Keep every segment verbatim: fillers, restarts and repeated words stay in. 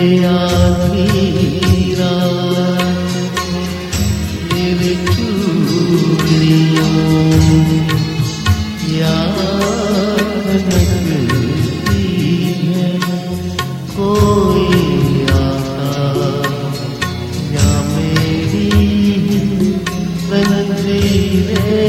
आधी रात मेरे चूड़ियों याद लगती है। कोई आता या मेरी जंजीरें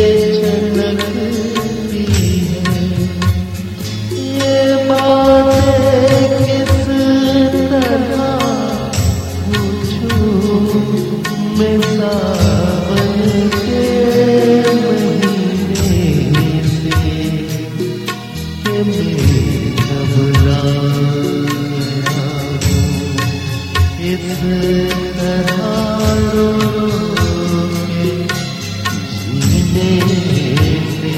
छलकती है। ये बातें किस तरह पूछूं मैं सावन के महीने से कि मैं घबरा गया हूँ। इस तरह रो के जीने से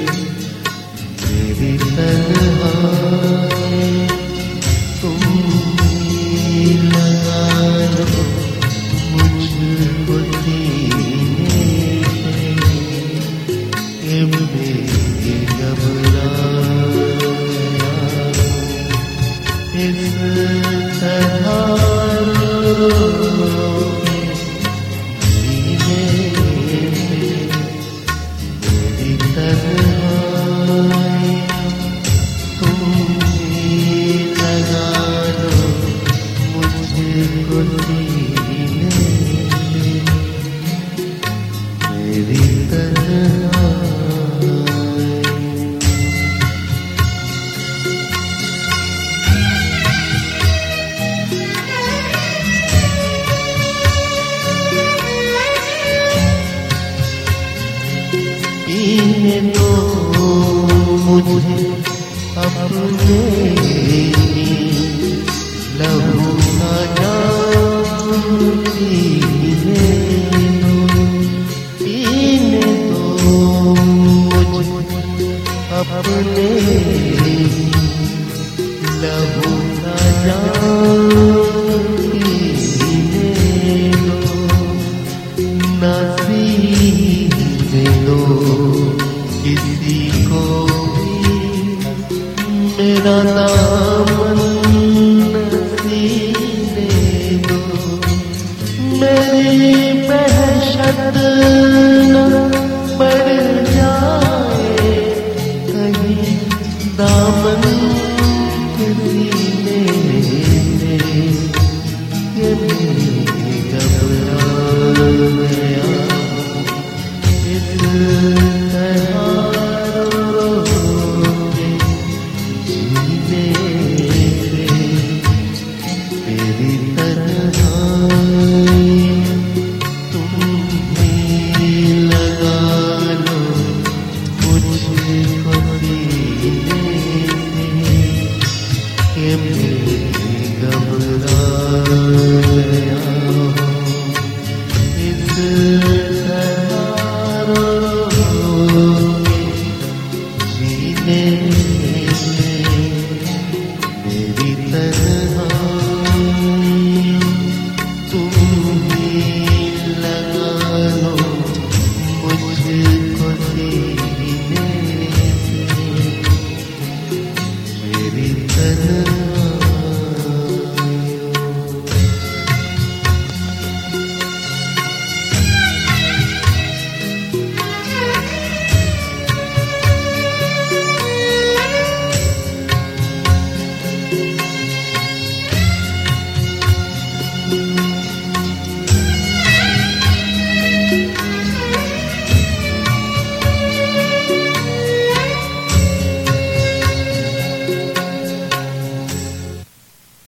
मेरी तन्हाई तुम ही लगा लो मुझको सीने से कि मैं घबरा गया हूँ। इस तरह रो के जीने से मेरी तन्हाई तुम ही लगा लो मुझको सीने से मेरी तन्हाई। पीने दो मुझे अपने लहू का जाम पीने दो। पीने दो मुझे अपने लहू का जाम पीने दो। नसीने दो किसी को भी मेरा दामन नसीने दो। मेरी वहशत न बढ़ जाए कहीं दामन सीने से कि मैं घबरा गया हूँ। इस तरह रो के जीने से मेरी तन्हाई तुम ही लगा लो मुझको सीने से कि मैं घबरा गया हूँ। इस तरह रो के जीने से मेरी तन्हाई तुम ही लगा लो मुझको सीने से मेरी तन्हाई।